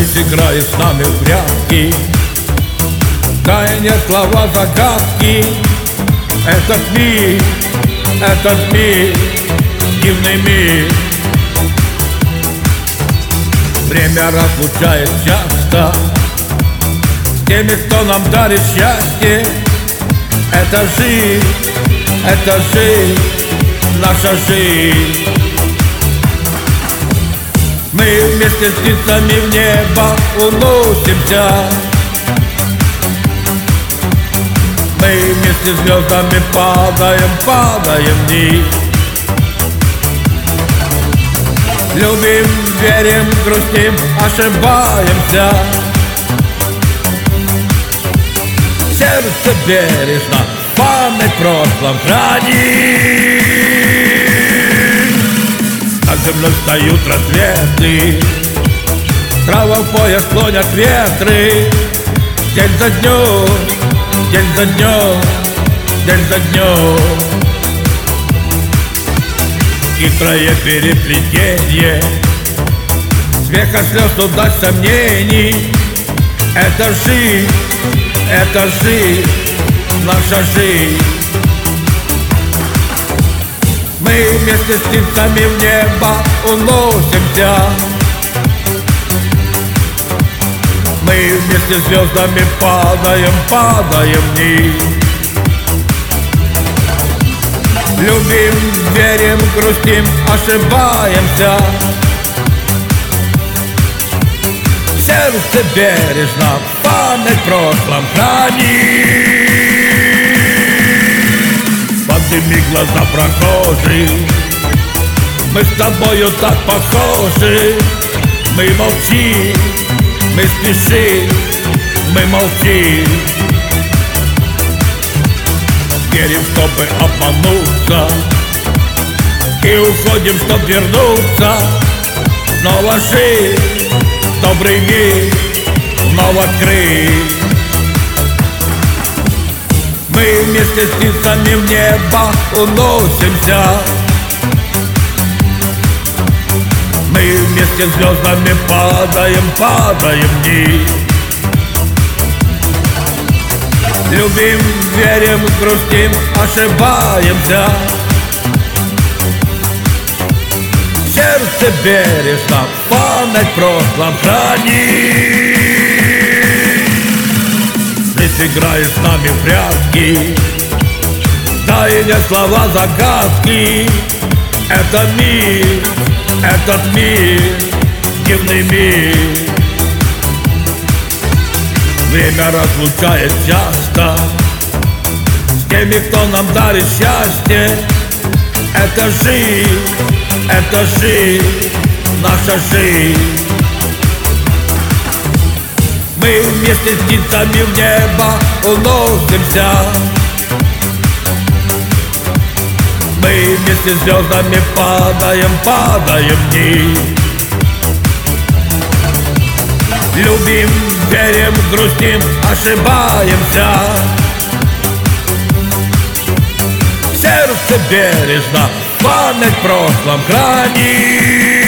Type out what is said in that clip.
Жизнь играет с нами в прятки, тайные слова, загадки. Этот мир, дивный мир. Время разлучает часто с теми, кто нам дарит счастье. Это жизнь, наша жизнь. Мы вместе с птицами в небо уносимся. Мы вместе с звездами падаем вниз. Любим, верим, грустим, ошибаемся. Сердце бережно память в прошлом хранит. Над землей встают рассветы, трава в пояс клонят ветры. День за днем, день за днем, день за днем. Хитрое переплетение смеха, слез, удач, сомнений. Это жизнь, наша жизнь. Мы вместе с птицами в небо уносимся. Мы вместе с звездами падаем вниз. Любим, верим, грустим, ошибаемся. Сердце бережно память в прошлом хранит. Под ними глаза прохожих, мы с тобою так похожи. Мы молчим, мы спешим, мы молчим. Верим, чтобы обмануться, и уходим, чтоб вернуться. Снова жить, добрый мир вновь открыть. Мы вместе с птицами в небо уносимся. Мы вместе с звездами падаем вниз. Любим, верим, грустим, ошибаемся. Сердце бережно память в прошлом хранит. Здесь играет с нами в прятки, тайные слова, загадки. Это мир, этот мир, дивный мир. Время разлучает часто с теми, кто нам дарит счастье. Это жизнь, наша жизнь. Мы вместе с птицами в небо уносимся. Мы вместе с звездами падаем вниз. Любим, верим, грустим, ошибаемся. Сердце бережно память в прошлом хранит.